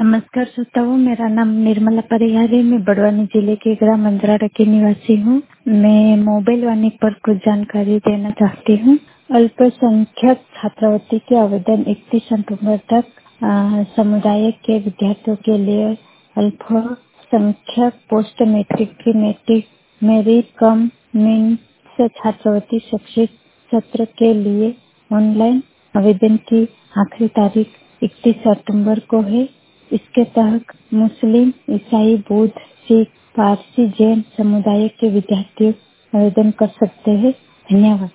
नमस्कार श्रोताओं, मेरा नाम निर्मला परिहार है। मैं बड़वानी जिले के ग्राम मंजराड़ा की निवासी हूँ। मैं मोबाइल वाणी पर कुछ जानकारी देना चाहती हूँ। अल्पसंख्यक छात्रवृत्ति के आवेदन 31 सितंबर तक समुदाय के विद्यार्थियों के लिए अल्पसंख्यक पोस्ट मैट्रिक की मेरिट कम मीन्स छात्रवृत्ति शैक्षिक सत्र के लिए ऑनलाइन आवेदन की आखिरी तारीख 31 सितंबर को है। इसके तहत मुस्लिम, ईसाई, बौद्ध, सिख, पारसी, जैन समुदाय के विद्यार्थी आवेदन कर सकते हैं। धन्यवाद।